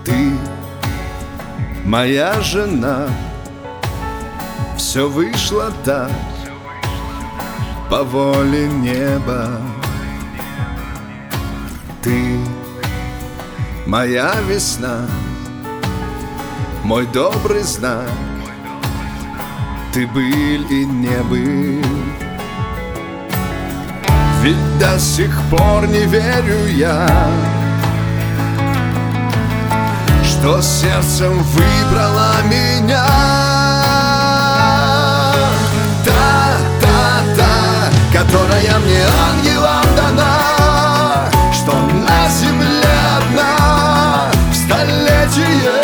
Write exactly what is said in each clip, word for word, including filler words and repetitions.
Ты моя жена, все вышло так, по воле неба. Ты моя весна, мой добрый знак. Ты был и не был. Ведь до сих пор не верю я, что сердцем выбрала меня. Та, та, та, которая мне ангелом дана, что на земле одна в столетие.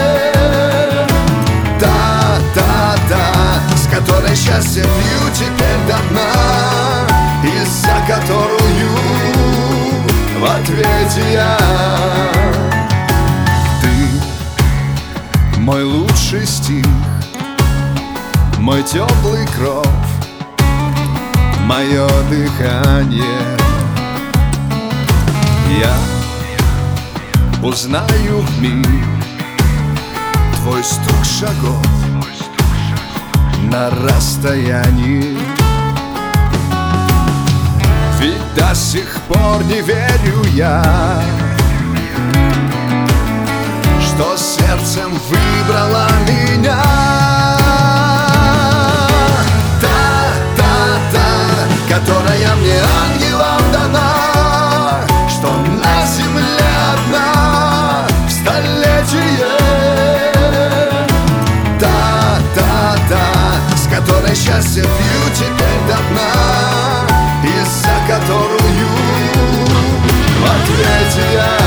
Та, та, та, с которой счастье пью теперь до дна, и за которую в ответе я. Ты мой лучший стих, мой теплый кров, мое дыхание. Я узнаю вмиг твой стук шагов на расстоянии. Ведь до сих пор не верю я, что сердцем выбрала меня. Та, та, та, которая мне ангелом дана, что на земле одна в столетие. Та, та, та, с которой счастье пью теперь до дна, и за которую в ответе я.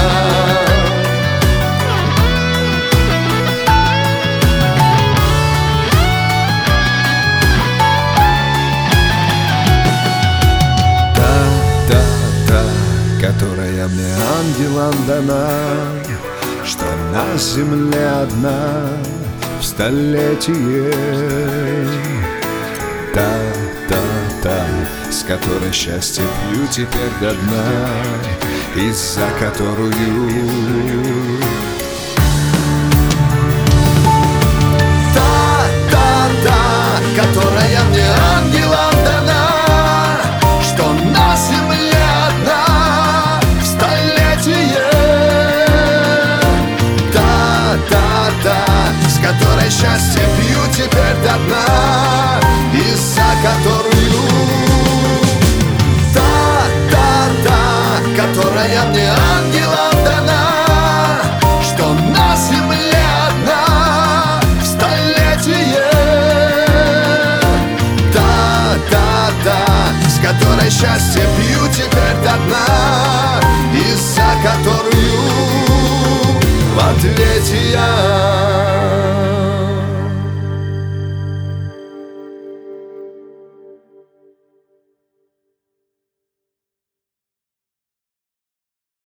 Которая мне ангелом дана, что на земле одна в столетие. Та, та, та, с которой счастье пью теперь до дна, и за которую та, та, та, которая мне ангелом